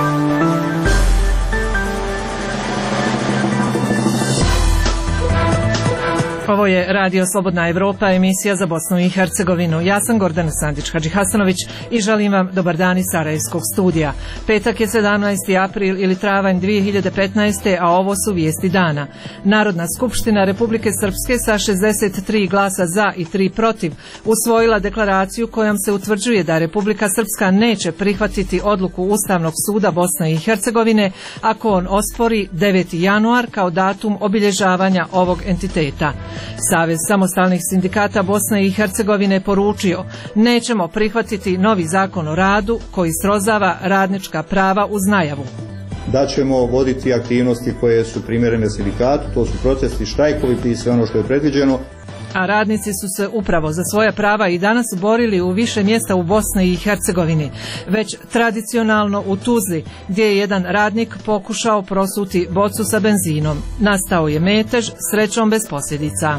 Ovo je Radio Slobodna Evropa, emisija za Bosnu i Hercegovinu. Ja sam Gordana Sandić-Hadžihasanović i želim vam dobar dan iz Sarajevskog studija. Petak je 17. april ili travanj 2015. a ovo su vijesti dana. Narodna skupština Republike Srpske sa 63 glasa za i 3 protiv usvojila deklaraciju kojom se utvrđuje da Republika Srpska neće prihvatiti odluku Ustavnog suda Bosne i Hercegovine ako on ospori 9. januar kao datum obilježavanja ovog entiteta. Savez samostalnih sindikata Bosne i Hercegovine poručio: nećemo prihvatiti novi zakon o radu koji srozava radnička prava uz najavu da ćemo voditi aktivnosti koje su primjerene sindikatu, to su protesti, štrajkovi i sve ono što je predviđeno. A radnici su se upravo za svoja prava i danas borili u više mjesta u Bosni i Hercegovini. Već tradicionalno u Tuzli, gdje je jedan radnik pokušao prosuti bocu sa benzinom. Nastao je metež, srećom bez posljedica.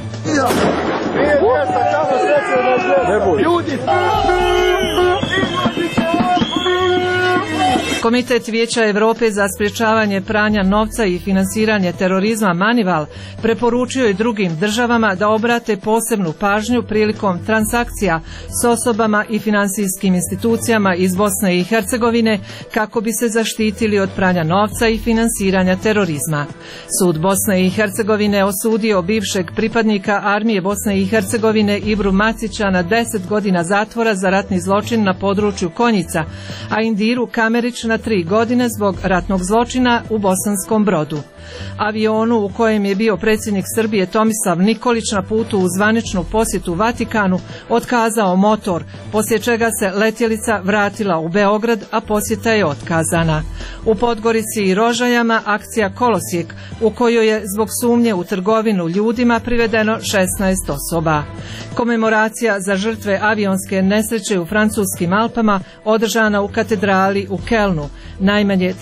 Komitet Vijeća Europe za sprječavanje pranja novca i finansiranje terorizma Manival preporučio i drugim državama da obrate posebnu pažnju prilikom transakcija s osobama i financijskim institucijama iz Bosne i Hercegovine kako bi se zaštitili od pranja novca i finansiranja terorizma. Sud Bosne i Hercegovine osudio bivšeg pripadnika armije Bosne i Hercegovine Ibru Macića na 10 godina zatvora za ratni zločin na području Konjica, a Indiru Kamerić na 3 godine zbog ratnog zločina u Bosanskom Brodu. Avionu u kojem je bio predsjednik Srbije Tomislav Nikolić na putu u zvaničnu posjetu Vatikanu otkazao motor, poslije čega se letjelica vratila u Beograd, a posjeta je otkazana. U Podgorici i Rožajama akcija Kolosijek, u kojoj je zbog sumnje u trgovinu ljudima privedeno 16 osoba. Komemoracija za žrtve avionske nesreće u francuskim Alpama održana u katedrali u Kelnu. Najmanje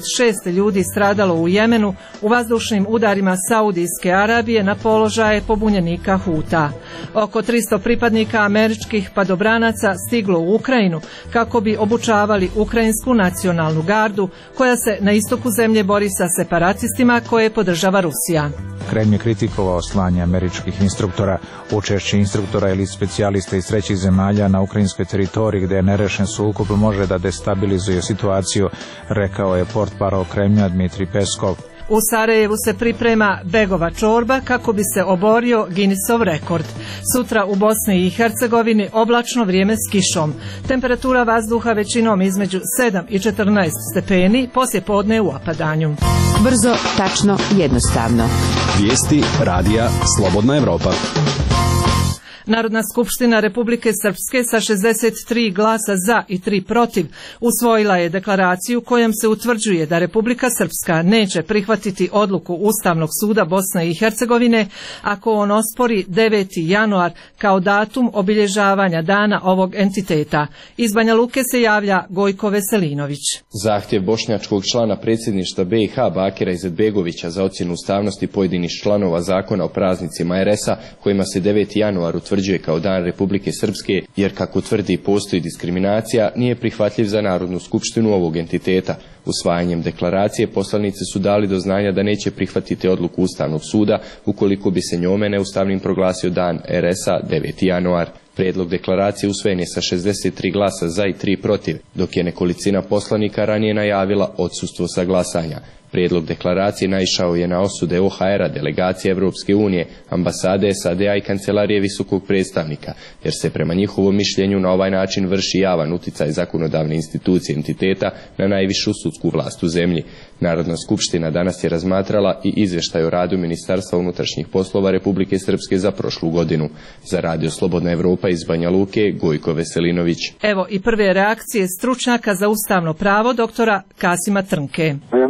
36 ljudi stradalo u Jemenu u vazdušnim udarima Saudijske Arabije na položaje pobunjenika Huta. Oko 300 pripadnika američkih padobranaca stiglo u Ukrajinu kako bi obučavali Ukrajinsku nacionalnu gardu koja se na istoku zemlje bori sa separatistima koje podržava Rusija. Kremlj je kritikovao slanje američkih instruktora. Učešće instruktora ili specijalista iz trećih zemalja na ukrajinskoj teritoriji gdje je nerešen sukob može da destabilizuje situaciju, rekao je portparol Kremlja Dmitrij Peskov. U Sarajevu se priprema begova čorba kako bi se oborio Guinnessov rekord. Sutra u Bosni i Hercegovini oblačno vrijeme s kišom. Temperatura vazduha većinom između 7 i 14 stepeni, poslije podne u opadanju. Brzo, tačno, jednostavno. Vijesti radija Slobodna Evropa. Narodna skupština Republike Srpske sa 63 glasa za i 3 protiv usvojila je deklaraciju kojom se utvrđuje da Republika Srpska neće prihvatiti odluku Ustavnog suda Bosne i Hercegovine ako on ospori 9. januar kao datum obilježavanja dana ovog entiteta. Iz Banja Luke se javlja Gojko Veselinović. Zahtjev bošnjačkog člana predsjedništva BiH Bakira Izetbegovića za ocjenu ustavnosti pojedinih članova zakona o praznicima RS-a kojima se 9. januar utvrđuje kao dan Republike Srpske, jer kako tvrdi postoji diskriminacija, nije prihvatljiv za Narodnu skupštinu ovog entiteta. Usvajanjem deklaracije poslanici su dali do znanja da neće prihvatiti odluku Ustavnog suda ukoliko bi se njome neustavnim proglasio dan RS-a 9. januar. Prijedlog deklaracije usvojen je sa 63 glasa za i 3 protiv, dok je nekolicina poslanika ranije najavila odsustvo sa glasanja. Prijedlog deklaracije naišao je na osude OHR-a, delegacije Evropske unije, ambasade SAD-a i kancelarije visokog predstavnika, jer se prema njihovom mišljenju na ovaj način vrši javan uticaj zakonodavne institucije entiteta na najvišu sudsku vlast u zemlji. Narodna skupština danas je razmatrala i izvještaj o radu Ministarstva unutrašnjih poslova Republike Srpske za prošlu godinu. Za Radio Slobodna Evropa iz Banja Luke, Gojko Veselinović. Evo i prve reakcije stručnjaka za ustavno pravo doktora Kasima Trnke. Ja mislim da su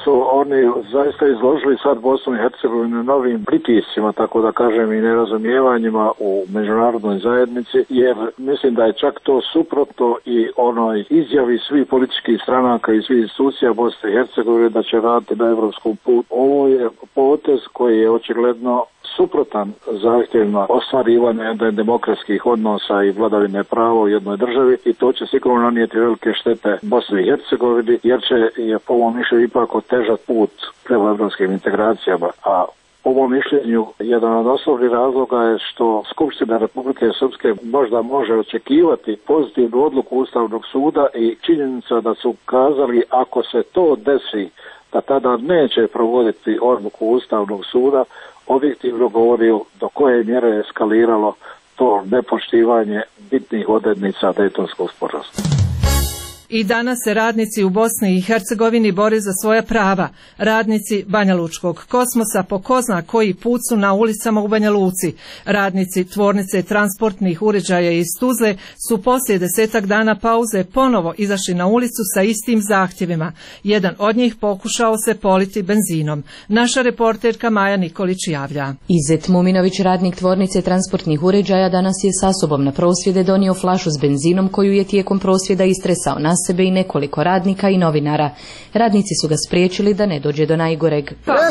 su oni zaista izložili sad Bosnu i Hercegovinu novim pritiscima, tako da kažem, i nerazumijevanjima u međunarodnoj zajednici, jer mislim da je čak to suprotno i onoj izjavi svih političkih stranaka i svih institucija Bosne i Hercegovine da će raditi na evropskom putu. Ovo je potez koji je očigledno suprotan zahtjevima ostvarivanja demokratskih odnosa i vladavine prava u jednoj državi i to će sigurno nanijeti velike štete Bosni i Hercegovini jer će je po ovom mišljenju ipak otežati put prema evropskim integracijama. A po ovom mišljenju jedan od osnovnih razloga je što Skupština Republike Srpske možda može očekivati pozitivnu odluku Ustavnog suda i činjenica da su kazali ako se to desi da tada neće provoditi odluku Ustavnog suda, objektivno govori do koje mjere je eskaliralo to nepoštivanje bitnih odrednica Dejtonskog sporazuma. I danas se radnici u Bosni i Hercegovini bore za svoja prava. Radnici Banja Lučkog kosmosa po ko zna koji put su na ulicama u Banja Luci. Radnici tvornice transportnih uređaja iz Tuzle su poslije 10 dana pauze ponovo izašli na ulicu sa istim zahtjevima. Jedan od njih pokušao se politi benzinom. Naša reporterka Maja Nikolić javlja. Izet Muminović, radnik tvornice transportnih uređaja, danas je sa sobom na prosvjede donio flašu s benzinom koju je tijekom prosvjeda istresao na sebe i nekoliko radnika i novinara. Radnici su ga spriječili da ne dođe do najgoreg.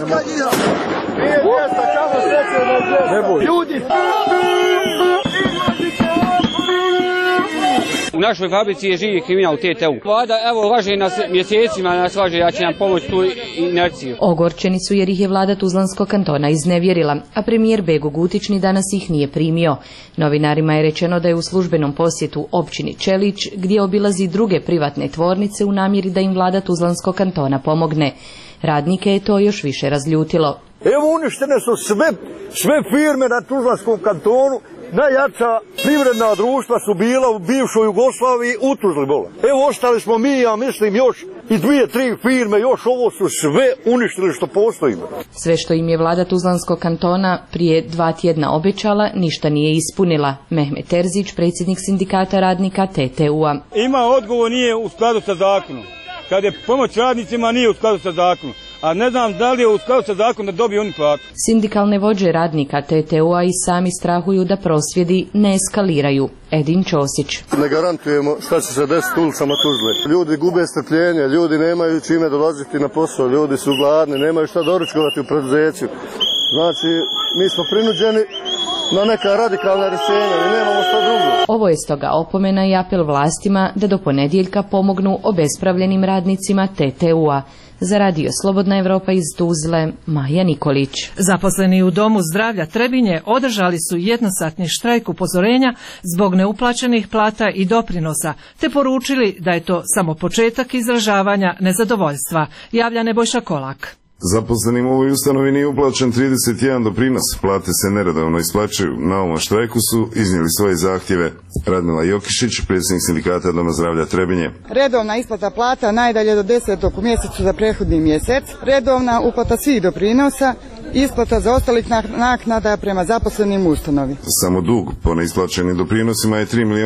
U našoj fabrici je živi kriminal u TT-u. Vlada evo laže nas mjesecima, nas laže da će nam pomoći tu inerciju. Ogorčeni su jer ih je vlada Tuzlanskog kantona iznevjerila, a premijer Bego Gutić ni danas ih nije primio. Novinarima je rečeno da je u službenom posjetu općini Čelić, gdje obilazi druge privatne tvornice u namjeri da im vlada Tuzlanskog kantona pomogne. Radnike je to još više razljutilo. Evo uništene su sve firme na Tuzlanskom kantonu. Najjača privredna društva su bila u bivšoj Jugoslaviji u Tuzli bola. Evo ostali smo mi, ja mislim, još i 2-3 firme, još ovo su sve uništili što postoji. Sve što im je vlada Tuzlanskog kantona prije 2 tjedna obećala, ništa nije ispunila. Mehmet Terzić, predsjednik sindikata radnika TTU-a. Ima odgovor, nije u skladu sa zakonom. Kad je pomoć radnicima, nije u skladu sa zakonom. A ne znam da li je u skladu sa zakonom da dobiju oni platu. Sindikalne vođe radnika TTU-a i sami strahuju da prosvjedi ne eskaliraju. Edin Ćosić. Ne garantujemo šta će se desiti ulicama Tuzle. Ljudi gube strpljenje, ljudi nemaju čime dolaziti na posao, ljudi su gladni, nemaju šta doručkovati u preduzeću. Znači, mi smo prinuđeni na neka radikalna rješenja i nemamo šta drugo. Ovo je stoga opomena i apel vlastima da do ponedjeljka pomognu obespravljenim radnicima TTU-a. Za radio Slobodna Evropa iz Tuzle, Maja Nikolić. Zaposleni u Domu zdravlja Trebinje održali su jednosatni štrajk upozorenja zbog neuplaćenih plata i doprinosa, te poručili da je to samo početak izražavanja nezadovoljstva, javlja Nebojša Kolak. Zaposlenim u ovoj ustanovi nije uplaćen 31 doprinos, plate se neredovno isplaćuju. Na ovom štrajku su iznijeli svoje zahtjeve. Radmila Jokišić, predsjednik sindikata Doma zdravlja Trebinje. Redovna isplata plata najdalje do 10. u mjesecu za prethodni mjesec, redovna uplata svih doprinosa, isplata za ostalih naknada prema zaposlenim u ustanovi. Samo dug po neisplaćenim doprinosima je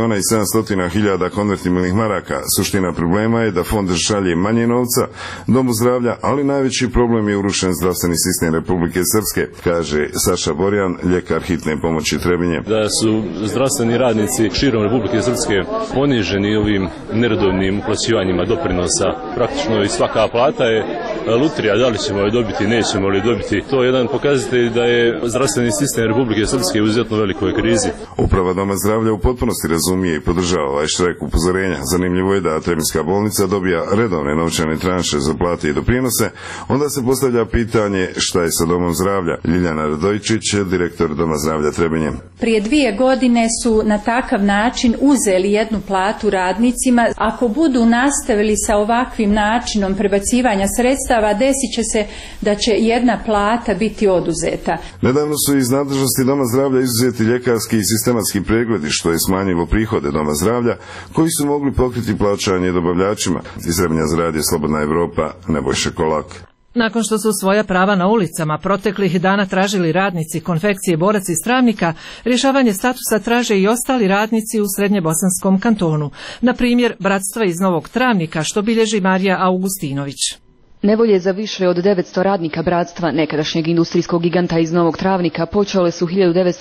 3.700.000 konvertibilnih maraka. Suština problema je da fond šalje manje novca Domu zdravlja, ali najveći problem je urušen zdravstveni sistem Republike Srpske, kaže Saša Borjan, ljekar hitne pomoći Trebinje. Da su zdravstveni radnici širom Republike Srpske poniženi ovim neredovnim uplaćivanjima doprinosa. Praktično i svaka plata je lutrija, da li ćemo je dobiti, nećemo li dobiti. To je jedan pokazatelj da je zdravstveni sistem Republike Srpske u izuzetno velikoj krizi. Uprava Doma zdravlja u potpunosti razumije i podržava ovaj štrajk upozorenja. Zanimljivo je da Trebinjska bolnica dobija redovne novčane tranše za plate i doprinose. Onda se postavlja pitanje šta je sa Domom zdravlja. Ljiljana Radojičić, direktor Doma zdravlja Trebinje. Prije 2 godine su na takav način uzeli jednu platu radnicima. Ako budu nastavili sa ovakvim načinom prebacivanja sredstava, desit će se da će jedna plata biti oduzeta. Nedavno su iz nadležnosti Doma zdravlja izuzeti ljekarski i sistematski pregledi, što je smanjilo prihode Doma zdravlja, koji su mogli pokriti plaćanje dobavljačima. Iz Trebinja za radio Slobodna Evropa, Nebojša Kolak. Nakon što su svoja prava na ulicama proteklih dana tražili radnici konfekcije Borac iz Travnika, rješavanje statusa traže i ostali radnici u Srednjebosanskom kantonu. Na primjer, Bratstva iz Novog Travnika, što bilježi Marija Augustinović. Nevolje za više od 900 radnika Bratstva, nekadašnjeg industrijskog giganta iz Novog Travnika, počele su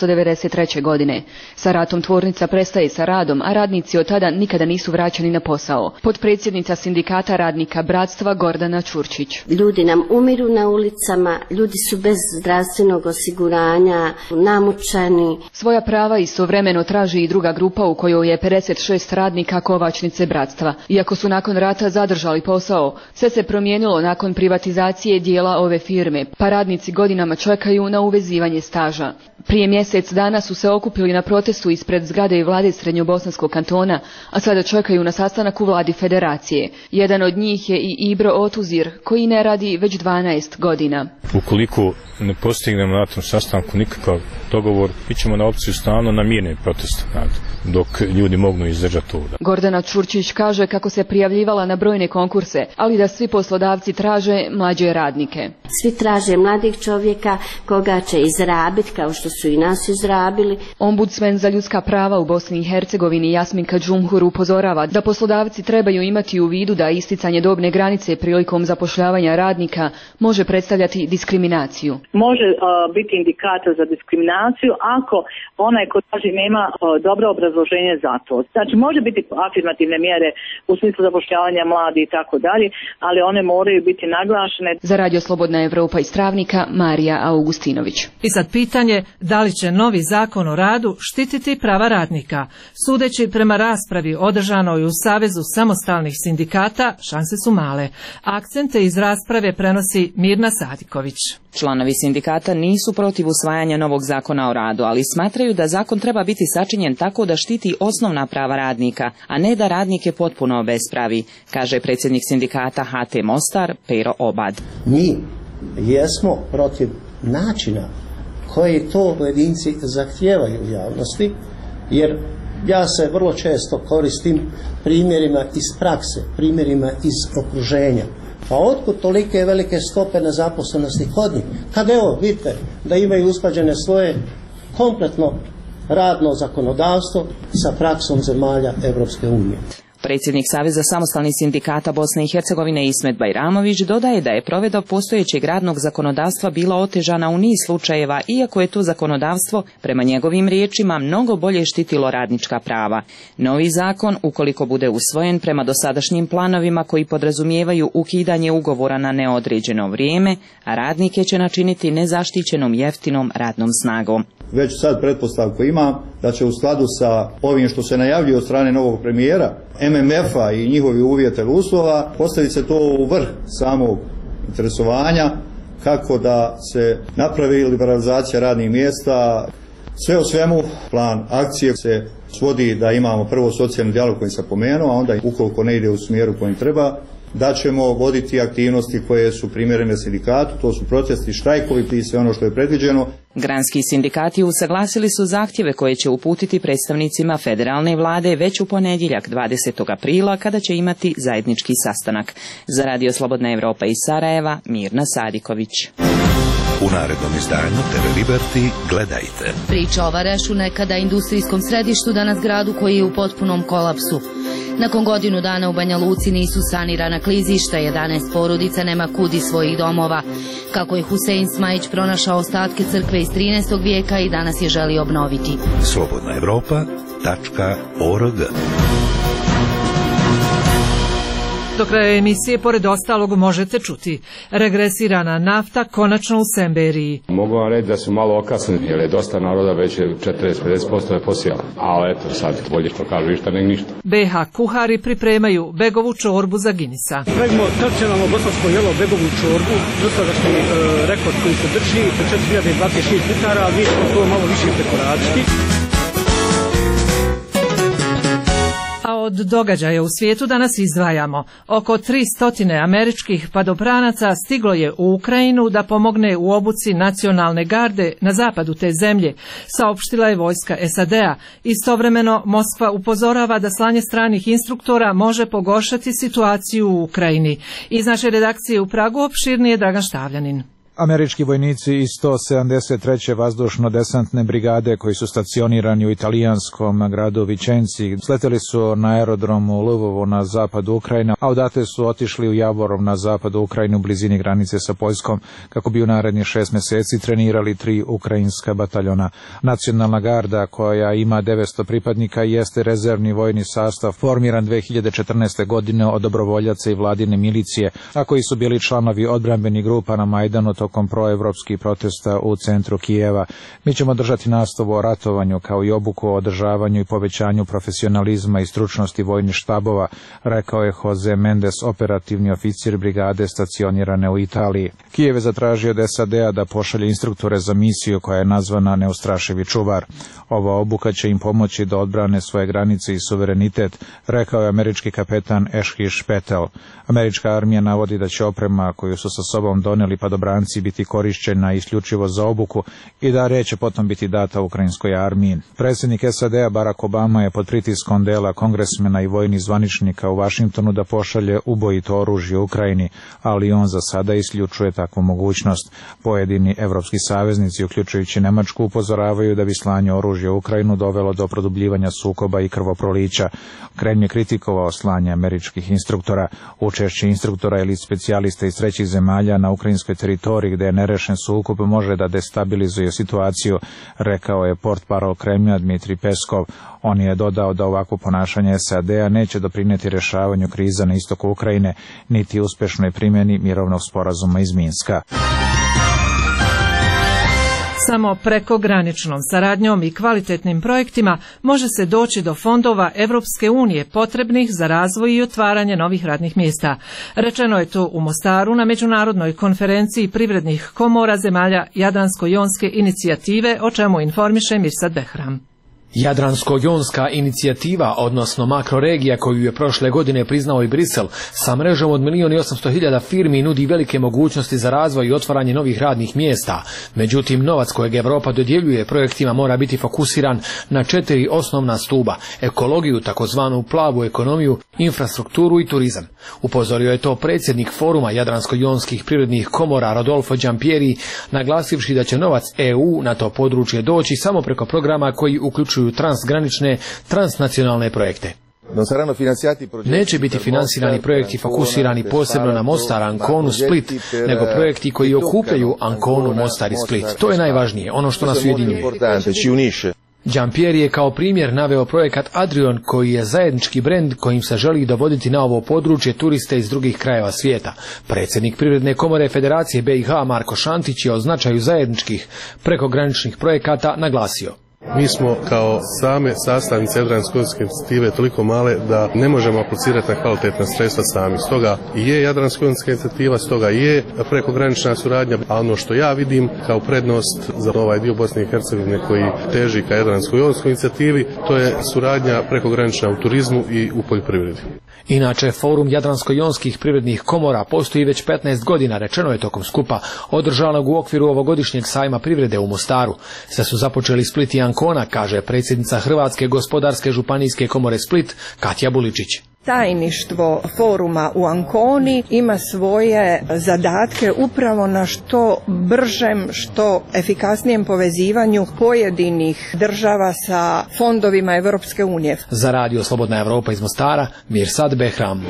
1993. godine. Sa ratom tvornica prestaje sa radom, a radnici od tada nikada nisu vraćani na posao. Potpredsjednica sindikata radnika Bratstva Gordana Ćurčić. Ljudi nam umiru na ulicama, ljudi su bez zdravstvenog osiguranja, namučeni. Svoja prava istovremeno traži i druga grupa u kojoj je 56 radnika kovačnice Bratstva. Iako su nakon rata zadržali posao, sve se promijenilo nakon privatizacije dijela ove firme, pa radnici godinama čekaju na uvezivanje staža. Prije mjesec dana su se okupili na protestu ispred zgrade vlade Srednjobosanskog kantona, a sada čekaju na sastanak u vladi federacije. Jedan od njih je i Ibro Otuzir, koji ne radi već 12 godina. Ukoliko ne postignemo na tom sastanku nikakav dogovor, mi ćemo na opciju stalno na mirne proteste, dok ljudi mogu izdržati to. Gordana Ćurčić kaže kako se prijavljivala na brojne konkurse, ali da svi poslodavci traže mlađe radnike. Svi traže mladih čovjeka koga će izrabiti kao što su i nas izrabili. Ombudsman za ljudska prava u Bosni i Hercegovini Jasminka Džumhur upozorava da poslodavci trebaju imati u vidu da isticanje dobne granice prilikom zapošljavanja radnika može predstavljati diskriminaciju. Može biti indikator za diskriminaciju ako onaj ko traži nema dobro obrazloženje za to. Znači može biti afirmativne mjere u smislu zapošljavanja mladih i tako dalje, ali one moraju biti naglašene. Za Radio Slobodna Evropa iz Travnika, Marija Augustinović. I sad pitanje, da li će novi zakon o radu štititi prava radnika? Sudeći prema raspravi održanoj u Savezu samostalnih sindikata, šanse su male. Akcente iz rasprave prenosi Mirna Sadiković. Članovi sindikata nisu protiv usvajanja novog zakona o radu, ali smatraju da zakon treba biti sačinjen tako da štiti osnovna prava radnika, a ne da radnike potpuno obespravi, kaže predsjednik sindikata HT Mostar Pero Obad. Mi jesmo protiv načina koji to pojedinci zahtijevaju u javnosti, jer ja se vrlo često koristim primjerima iz prakse, primjerima iz okruženja. Pa otkud tolike velike stope nezaposlenosti kod njih? Kad evo vidite da imaju usklađene svoje kompletno radno zakonodavstvo sa praksom zemalja Europske unije. Predsjednik Saveza samostalnih sindikata Bosne i Hercegovine Ismet Bajramović dodaje da je provedba postojećeg radnog zakonodavstva bila otežana u niz slučajeva, iako je to zakonodavstvo, prema njegovim riječima, mnogo bolje štitilo radnička prava. Novi zakon, ukoliko bude usvojen prema dosadašnjim planovima koji podrazumijevaju ukidanje ugovora na neodređeno vrijeme, a radnike će načiniti nezaštićenom jeftinom radnom snagom. Već sad pretpostavku ima da će u skladu sa ovim što se najavljuje od strane novog premijera, MMF-a i njihovi uvjeta ili uslova, postaviti se to u vrh samog interesovanja kako da se napravi liberalizacija radnih mjesta. Sve u svemu, plan akcije se svodi da imamo prvo socijalni dijalog koji sam pomenuo, a onda ukoliko ne ide u smjeru kojim treba, da ćemo voditi aktivnosti koje su primjerene sindikatu, to su protesti, štrajkovi i sve ono što je predviđeno. Granski sindikati usaglasili su zahtjeve koje će uputiti predstavnicima federalne vlade već u ponedjeljak 20. aprila kada će imati zajednički sastanak. Za Radio Slobodna Evropa iz Sarajeva, Mirna Sadiković. U narednom izdanju TV Liberty gledajte. Priča o Varešu, nekada industrijskom središtu, danas gradu koji je u potpunom kolapsu. Nakon godinu dana u Banja Luci nisu sanirana klizišta, 11 porodica nema kud iz svojih domova. Kako je Husein Smajić pronašao ostatke crkve iz 13. vijeka i danas je želi obnoviti. slobodnaevropa.org. Do kraja emisije, pored ostalog, možete čuti: regresirana nafta konačno u Semberiji. Mogu vam reći da su malo okasnili, jer je dosta naroda već 40-50% je posijalo. Ali eto, sad bolje što kažu išta nego ništa. BH kuhari pripremaju begovu čorbu za Ginisa. Pravimo tradicionalno bosansko jelo begovu čorbu, dosadašnji rekord koji se drži 4026 litara, ali mi smo to malo više prekoračiti. A od događaja u svijetu danas izdvajamo: oko 300 američkih padobranaca stiglo je u Ukrajinu da pomogne u obuci nacionalne garde na zapadu te zemlje, saopštila je vojska SAD-a. Istovremeno Moskva upozorava da slanje stranih instruktora može pogoršati situaciju u Ukrajini. Iz naše redakcije u Pragu opširnije Dragan Štavljanin. Američki vojnici iz 173. vazdušno-desantne brigade koji su stacionirani u italijanskom gradu Vicenci sleteli su na aerodromu u Lvovu na zapadu Ukrajine, a odatle su otišli u Javorov na zapadu Ukrajine u blizini granice sa Poljskom kako bi u narednih 6 meseci trenirali 3 ukrajinska bataljona. Nacionalna garda koja ima 900 pripadnika jeste rezervni vojni sastav formiran 2014. godine od dobrovoljaca i vladine milicije, a koji su bili članovi odbrambenih grupa na Majdanu tokom proevropskih protesta u centru Kijeva. Mi ćemo držati nastavu o ratovanju kao i obuku o održavanju i povećanju profesionalizma i stručnosti vojnih štabova, rekao je Jose Mendes, operativni oficir brigade stacionirane u Italiji. Kijev je zatražio od SAD-a da pošalje instruktore za misiju koja je nazvana Neustrašivi čuvar. Ova obuka će im pomoći da odbrane svoje granice i suverenitet, rekao je američki kapetan Ešhiš Petel. Američka armija navodi da će oprema koju su sa sobom doneli padobranci biti korišćena isključivo za obuku i da neće potom biti data ukrajinskoj armiji. Predsjednik SAD-a Barack Obama je pod pritiskom dela kongresmena i vojnih zvaničnika u Vašingtonu da pošalje ubojito oružje Ukrajini, ali on za sada isključuje takvu mogućnost. Pojedini evropski saveznici, uključujući Nemačku, upozoravaju da bi slanje oružja u Ukrajinu dovelo do produbljivanja sukoba i krvoprolića. Kremlj je kritikovao slanje američkih instruktora. Učešće instruktora ili specijalista iz trećih zemalja na ukrajinskoj teritoriji gde je nerešen sukob može da destabilizuje situaciju, rekao je portparol Kremlja Dmitri Peskov. On je dodao da ovakvo ponašanje SAD-a neće doprinijeti rješavanju kriza na istoku Ukrajine, niti uspešnoj primjeni mirovnog sporazuma iz Minska. Samo prekograničnom saradnjom i kvalitetnim projektima može se doći do fondova Evropske unije potrebnih za razvoj i otvaranje novih radnih mjesta. Rečeno je to u Mostaru na Međunarodnoj konferenciji privrednih komora zemalja Jadransko-jonske inicijative, o čemu informiše Mirsad Behram. Jadransko-jonska inicijativa, odnosno makroregija koju je prošle godine priznao i Brisel, sa mrežom od 1.800.000 firmi nudi velike mogućnosti za razvoj i otvaranje novih radnih mjesta. Međutim, novac kojeg Europa dodjeljuje projektima mora biti fokusiran na 4 osnovna stuba: ekologiju, takozvanu plavu ekonomiju, infrastrukturu i turizam. Upozorio je to predsjednik foruma Jadransko-jonskih privrednih komora Rodolfo Giampieri, naglasivši da će novac EU na to područje doći samo preko programa koji uključuju transgranične, transnacionalne projekte. Neće biti finansirani projekti fokusirani posebno na Mostar, Anconu, Split, nego projekti koji okupljaju Anconu, Mostar i Split. To je najvažnije, ono što nas ujedinjuje. Giampieri je kao primjer naveo projekat Adrion, koji je zajednički brend kojim se želi dovoditi na ovo područje turiste iz drugih krajeva svijeta. Predsjednik Privredne komore Federacije BiH Marko Šantić je o značaju zajedničkih prekograničnih projekata naglasio. Mi smo kao same sastavnice Jadransko-jonske inicijative toliko male da ne možemo aplicirati na kvalitetna sredstva sami. Stoga i je Jadransko-jonska inicijativa, stoga i je prekogranična suradnja, a ono što ja vidim kao prednost za ovaj dio Bosne i Hercegovine koji teži ka Jadransko-jonskoj inicijativi, to je suradnja prekogranična u turizmu i u poljoprivredi. Inače, forum Jadransko-jonskih privrednih komora postoji već 15 godina, rečeno je tokom skupa održanog u okviru ovogodišnjeg sajma privrede u Mostaru. Sve su započeli Split i Ancona, kaže predsjednica Hrvatske gospodarske županijske komore Split, Katja Buličić. Tajništvo foruma u Anconi ima svoje zadatke upravo na što bržem, što efikasnijem povezivanju pojedinih država sa fondovima Europske unije. Za Radio Slobodna Evropa iz Mostara, Mirsad Behram.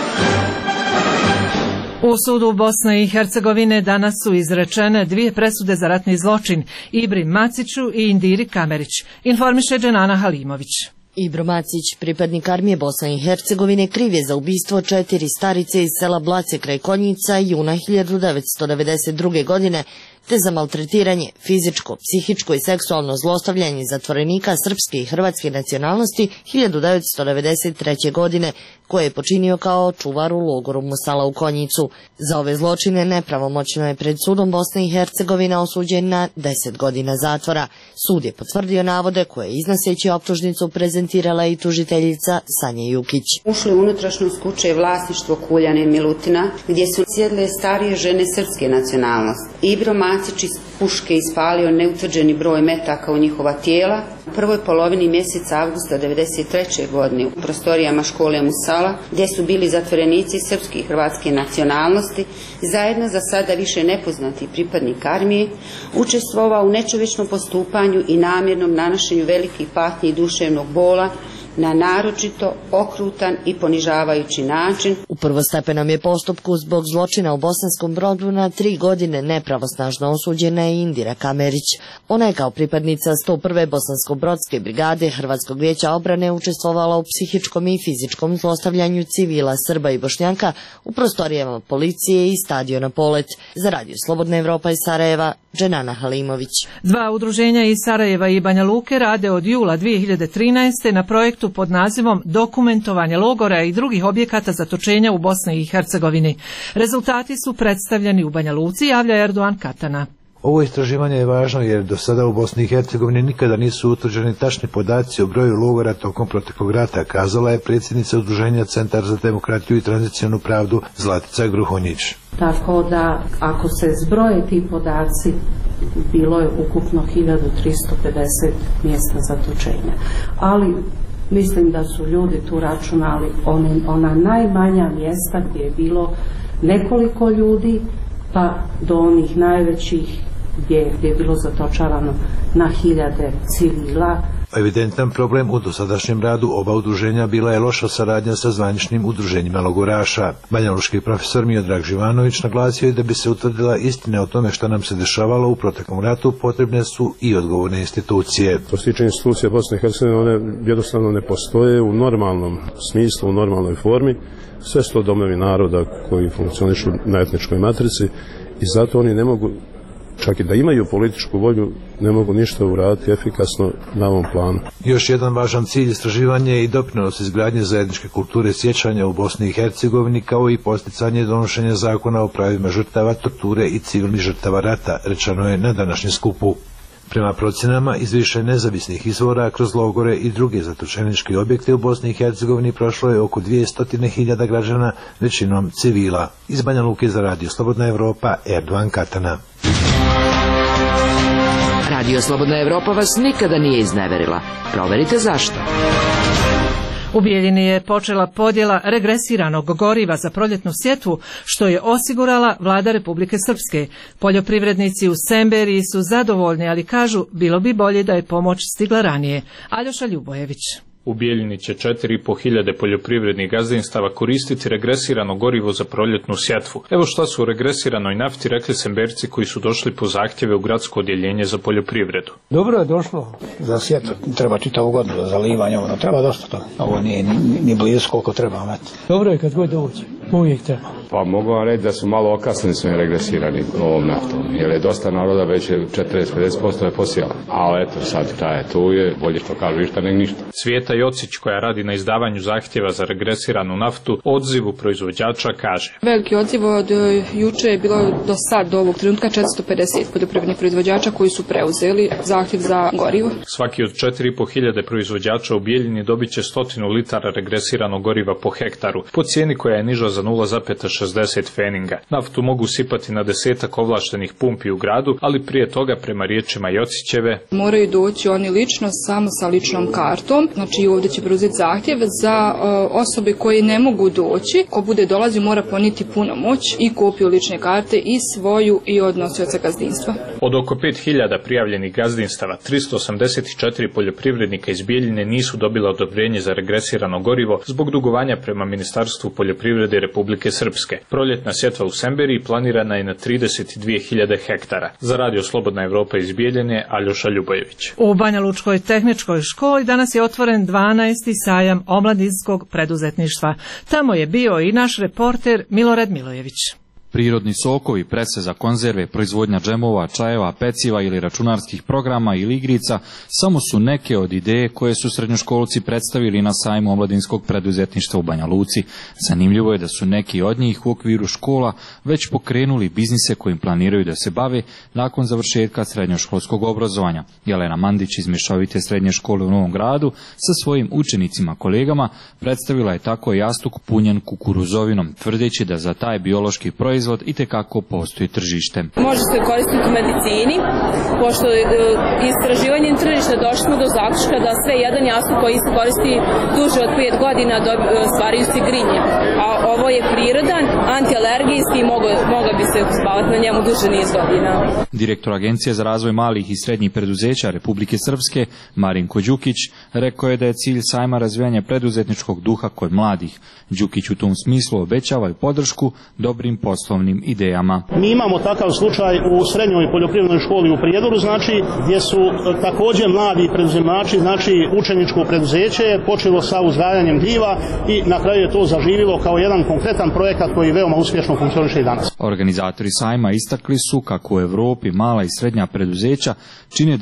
U sudu Bosne i Hercegovine danas su izrečene 2 presude za ratni zločin Ibri Maciću i Indiri Kamerić, informiše Dženana Halimović. Ibro Macić, pripadnik armije Bosne i Hercegovine, kriv je za ubistvo 4 starice iz sela Blace kraj Konjica juna 1992. godine, te za maltretiranje, fizičko, psihičko i seksualno zlostavljanje zatvorenika srpske i hrvatske nacionalnosti 1993. godine, koje je počinio kao čuvar u logoru Musala u Konjicu. Za ove zločine nepravomoćno je pred sudom Bosne i Hercegovine osuđen na 10 godina zatvora. Sud je potvrdio navode koje iznoseći optužnicu prezentirala i tužiteljica Sanja Jukić. Ušli u unutrašnjost kuće vlasništvo Kuljane Milutina, gdje su sjedle starije žene srpske nacionalnosti. Ibro Macić Nasić iz puške ispalio neutvrđeni broj metaka u njihova tijela. U prvoj polovini mjeseca avgusta 1993. godine u prostorijama škole Musala, gdje su bili zatvorenici srpske i hrvatske nacionalnosti, zajedno za sada više nepoznati pripadnik armije, učestvovao u nečovječnom postupanju i namjernom nanošenju velikih patnji i duševnog bola na naročito okrutan i ponižavajući način. U prvostepenom je postupku zbog zločina u Bosanskom Brodu na 3 godine nepravosnažno osuđena je Indira Kamerić. Ona je kao pripadnica 101. Bosansko-brodske brigade Hrvatskog vijeća obrane učestvovala u psihičkom i fizičkom zlostavljanju civila Srba i Bošnjaka u prostorijama policije i stadiona Polet. Za Radio Slobodna Evropa iz Sarajeva, Dženana Halimović. Dva udruženja iz Sarajeva i Banja Luke rade od jula 2013. na projektu pod nazivom Dokumentovanje logora i drugih objekata zatočenja u Bosni i Hercegovini. Rezultati su predstavljeni u Banja Luci, javlja Erdogan Katana. Ovo istraživanje je važno jer do sada u Bosni i Hercegovini nikada nisu utvrđeni tačni podaci o broju logora tokom proteklog rata, kazala je predsjednica Udruženja Centar za demokratiju i tranzicionu pravdu Zlatica Gruhonjić. Tako da ako se zbroje ti podaci, bilo je ukupno 1350 mjesta zatočenja. Ali mislim da su ljudi tu računali ona najmanja mjesta gdje je bilo nekoliko ljudi, pa do onih najvećih gdje je bilo zatočavano na hiljade civila. Evidentan problem u dosadašnjem radu oba udruženja bila je loša saradnja sa zvaničnim udruženjima logoraša. Banjaluški profesor Miodrag Živanović naglasio je da bi se utvrdila istina o tome što nam se dešavalo u proteklom ratu, potrebne su i odgovorne institucije. Što se tiče institucija Bosne i Hercegovine, one jednostavno ne postoje u normalnom smislu, u normalnoj formi. Sve su to domovi naroda koji funkcionišu na etničkoj matrici i zato oni ne mogu, čak i da imaju političku volju, ne mogu ništa uraditi efikasno na ovom planu. Još jedan važan cilj istraživanja je i doprinos izgradnje zajedničke kulture sjećanja u Bosni i Hercegovini, kao i posticanje donošenja zakona o pravima žrtava torture i civilnih žrtava rata, rečeno je na današnjem skupu. Prema procjenama iz više nezavisnih izvora, kroz logore i druge zatočeničke objekte u Bosni i Hercegovini prošlo je oko 200.000 građana, većinom civila. Iz Banja Luke za Radio Slobodna Evropa, Erdogan Katana. Radio Slobodna Evropa vas nikada nije izneverila. Proverite zašto. U Bijeljini je počela podjela regresiranog goriva za proljetnu sjetvu, što je osigurala vlada Republike Srpske. Poljoprivrednici u Semberiji su zadovoljni, ali kažu bilo bi bolje da je pomoć stigla ranije. Aljoša Ljubojević. U Bijeljini će 4.500 poljoprivrednih gazdinstava koristiti regresirano gorivo za proljetnu sjetvu. Evo šta su o regresiranoj nafti rekli Semberci koji su došli po zahtjeve u gradsko odjeljenje za poljoprivredu. Dobro je došlo za sjetvu, treba čitavu godinu za zalivanje, treba dosta toga. Ovo nije ni blizu koliko treba imati. Dobro je kad god dođe, uvijek treba. Pa mogu vam reći da su malo okasnili su regresirani ovom naftom, jer je dosta naroda već 40-50% je posijala. Ali eto sad šta je tu je, bolje što kažu išta nego ništa. Svijeta Jocić, koja radi na izdavanju zahtjeva za regresiranu naftu, odzivu proizvođača kaže. Veliki odziv od juče je bilo do sad, do ovog trenutka 450 poljoprivrednih proizvođača koji su preuzeli zahtjev za gorivo. Svaki od 4.500 proizvođača u Bijeljini dobit će 100 litara regresiranog goriva po hektaru, po cijeni koja je niža za 0,60 feninga. Naftu mogu sipati na 10 ovlaštenih pumpi u gradu, ali prije toga, prema riječima Jocićeve, moraju doći oni lično, samo sa ličnom kartom. Znači ovdje će preuzeti zahtjev za osobe koje ne mogu doći. Ko bude dolazio mora ponijeti punomoć i kopiju lične karte i svoju i od nosioca gazdinstva. Od oko 5.000 prijavljenih gazdinstava, 384 poljoprivrednika iz Bijeljine nisu dobila odobrenje za regresirano gorivo zbog dugovanja prema Ministarstvu poljoprivrede Republike Srpske. Proljetna sjetva u Semberiji planirana je na 32.000 hektara. Za Radio Slobodna Evropa iz Bijeljine, Aljoša Ljubojević. U Banja Lučkoj tehničkoj školi danas je otvoren 12. sajam omladinskog preduzetništva. Tamo je bio i naš reporter Milorad Milojević. Prirodni sokovi, prese za konzerve, proizvodnja džemova, čajeva, peciva ili računarskih programa ili igrica samo su neke od ideje koje su srednjoškolci predstavili na sajmu omladinskog preduzetništva u Banja Luci. Zanimljivo je da su neki od njih u okviru škola već pokrenuli biznise kojim planiraju da se bave nakon završetka srednjoškolskog obrazovanja. Jelena Mandić iz Mješovite srednje škole u Novom Gradu sa svojim učenicima kolegama predstavila je tako jastuk punjen kukuruzovinom, tvrdeći da za taj biološki proizvod proizvod itekako postoji tržište. Može se koristiti u medicini, pošto istraživanjem tržišta došli smo do zaključka da sve jedan jasno koji se koristi duže od 5 godina stvaraju se grinje. A ovo je prirodan, antialergijski i mogla bi se spavati na njemu duže niz godina. Direktor Agencije za razvoj malih i srednjih preduzeća Republike Srpske, Marinko Đukić, rekao je da je cilj sajma razvijanja preduzetničkog duha kod mladih. Đukić u tom smislu obećava i podršku dobrim poslovnim idejama. Mi imamo takav slučaj u srednjoj poljoprivrednoj školi u Prijedoru, znači gdje su također mladi preduzimači, znači učeničko preduzeće počelo sa uzgajanjem gljiva i na kraju je to zaživilo kao jedan konkretan projekat koji veoma uspješno funkcioniše i danas. Organizatori sajma istakli su kako u Evropi mala i srednja preduzeća čine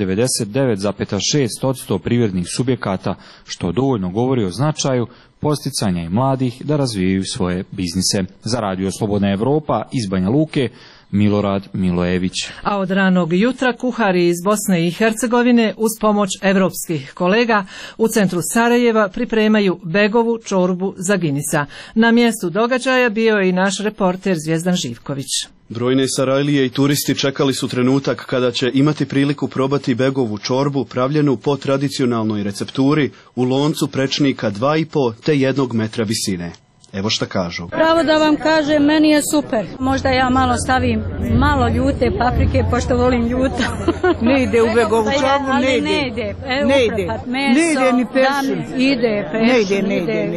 99,6% privrednih subjekata, što dovoljno govori o značaju posticanja i mladih da razvijaju svoje biznise. Za Radio Slobodna Evropa iz Banja Luke, Milorad Milojević. A od ranog jutra kuhari iz Bosne i Hercegovine uz pomoć evropskih kolega u centru Sarajeva pripremaju begovu čorbu za Ginisa. Na mjestu događaja bio je i naš reporter Zvijezdan Živković. Brojne Sarajlije i turisti čekali su trenutak kada će imati priliku probati begovu čorbu pravljenu po tradicionalnoj recepturi u loncu prečnika 2,5 te 1 metra visine. Evo šta kažu. Pravo da vam kažem, meni je super. Možda ja malo stavim malo ljute paprike, pošto volim ljuto. Ne ide u begovu čorbu, ne ide. Ne ide. Ne ide ni peršin. Ide peršin.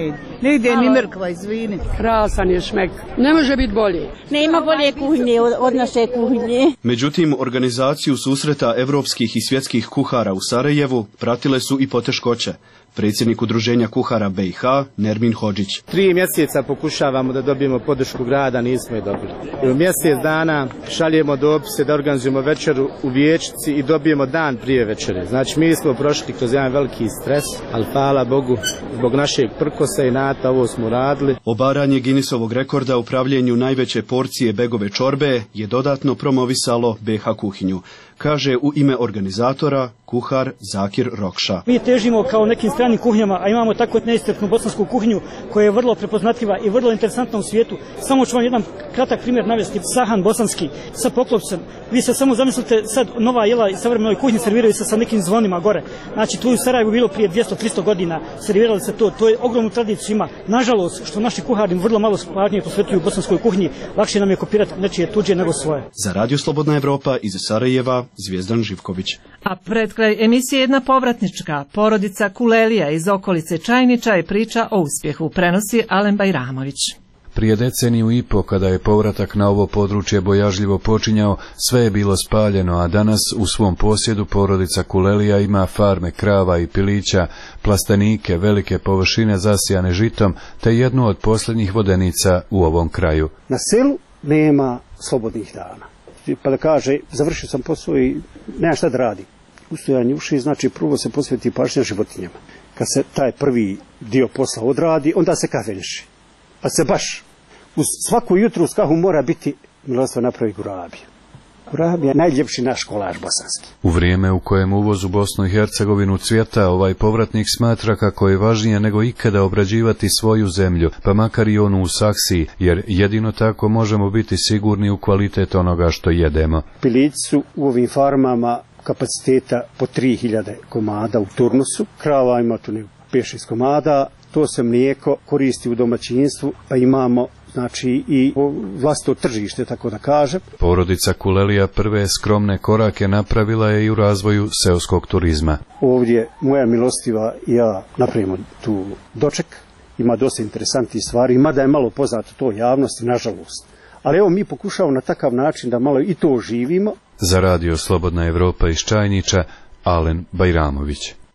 Ne ide ni mrkva, izvini. Krasan je šmek. Ne može biti bolje. Nema bolje kuhinje od naše kuhinje. Međutim, organizaciju susreta evropskih i svjetskih kuhara u Sarajevu pratile su i poteškoće. Predsjednik Udruženja kuhara BiH, Nermin Hodžić. 3 mjeseca pokušavamo da dobijemo podršku grada, nismo je dobili. U mjesec dana šaljemo dopise da organizujemo večeru u Vijećici i dobijemo dan prije večere. Znači mi smo prošli kroz jedan veliki stres, ali hvala Bogu, zbog našeg prkosa i nata ovo smo radili. Obaranje Guinnessovog rekorda u pravljenju najveće porcije begove čorbe je dodatno promovisalo BiH kuhinju, kaže u ime organizatora kuhar Zakir Rokša. Mi težimo kao nekim stranim kuhinjama, a imamo tako neiscrpnu bosansku kuhinju koja je vrlo prepoznatljiva i vrlo interesantna u svijetu. Samo ću vam jedan kratak primjer navesti. Sahan bosanski sa poklopcem. Vi se samo zamislite sad nova jela i savremenoj kuhinji serviraju se sa nekim zvonima gore. Znači tu u Sarajevu bilo prije 200-300 godina servirali se to. To je ogromnu tradiciju ima. Nažalost, što naši kuhari vrlo malo pažnje posvećuju bosanskoj kuhinji, lakše nam je kopirati nečije tuđe nego svoje. Za Radio Slobodna Evropa iz Sarajeva, Zvijezdan Živković. A pred kraj emisije jedna povratnička. Porodica Kulelija iz okolice Čajniča je priča o uspjehu, prenosi Alen Bajramović. Prije deceniju i po, kada je povratak na ovo područje bojažljivo počinjao, sve je bilo spaljeno, a danas u svom posjedu porodica Kulelija ima farme krava i pilića, plastenike, velike površine zasijane žitom, te jednu od posljednjih vodenica u ovom kraju. Na selu nema slobodnih dana. Pa da kaže, završio sam posao i nema šta da radi. Ustojanje uši, znači prvo se posveti pažnja životinjama. Kad se taj prvi dio posla odradi, onda se kafeniši. Pa se baš uz svaku jutru uz kahu mora biti milostveno napravi gurabija. Gurabija je najljepši naš kolač bosanski. U vrijeme u kojem uvoz u Bosnu i Hercegovinu cvjeta, ovaj povratnik smatra kako je važnije nego ikada obrađivati svoju zemlju, pa makar i onu u saksiji, jer jedino tako možemo biti sigurni u kvalitet onoga što jedemo. Pilići su u ovim farmama kapaciteta po 3000 komada u turnusu, krava ima tu 5-6 komada, to se mlijeko koristi u domaćinstvu, pa imamo znači i vlastito tržište, tako da kažem. Porodica Kulelija prve skromne korake napravila je i u razvoju seoskog turizma. Ovdje moja milostiva i ja napravimo tu doček, ima dosta interesantnih stvari, mada je malo poznato to javnosti, nažalost. Ali evo mi pokušavamo na takav način da malo i to oživimo. Za Radio Slobodna Evropa iz Čajniča, Alen Bajramović.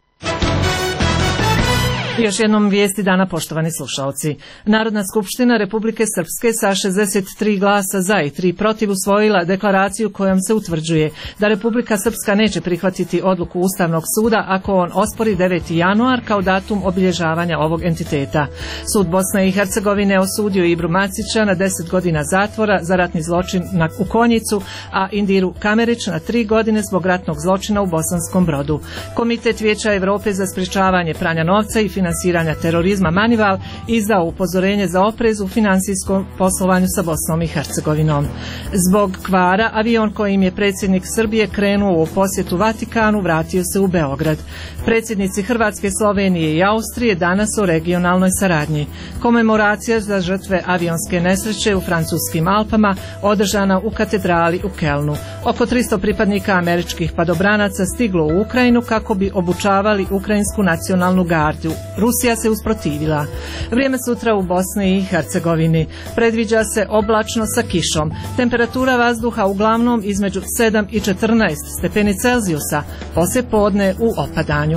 Još jednom vijesti dana, poštovani slušalci. Narodna skupština Republike Srpske sa 63 glasa za i 3 protiv usvojila deklaraciju kojom se utvrđuje da Republika Srpska neće prihvatiti odluku Ustavnog suda ako on ospori 9. januar kao datum obilježavanja ovog entiteta. Sud Bosne i Hercegovine osudio Ibru Macića na 10 godina zatvora za ratni zločin u Konjicu, a Indiru Kamerić na 3 godine zbog ratnog zločina u Bosanskom Brodu. Komitet Vijeća Europe za sprječavanje pranja novca i finansiranja terorizma Manival izdao upozorenje za oprez u financijskom poslovanju sa Bosnom i Hercegovinom. Zbog kvara, avion kojim je predsjednik Srbije krenuo u posjetu Vatikanu vratio se u Beograd. Predsjednici Hrvatske, Slovenije i Austrije danas o regionalnoj saradnji. Komemoracija za žrtve avionske nesreće u francuskim Alpama održana u katedrali u Kelnu. Oko 300 pripadnika američkih padobranaca stiglo u Ukrajinu kako bi obučavali ukrajinsku nacionalnu gardu. Rusija se usprotivila. Vrijeme sutra u Bosni i Hercegovini. Predviđa se oblačno sa kišom. Temperatura vazduha uglavnom između 7 i 14 stepeni Celzijusa, poslije podne u opadanju.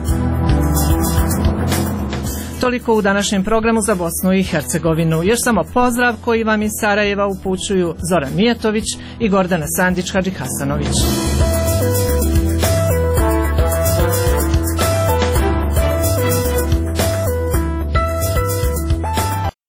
Toliko u današnjem programu za Bosnu i Hercegovinu. Još samo pozdrav koji vam iz Sarajeva upućuju Zoran Mijatović i Gordana Sandić-Hadžihasanović.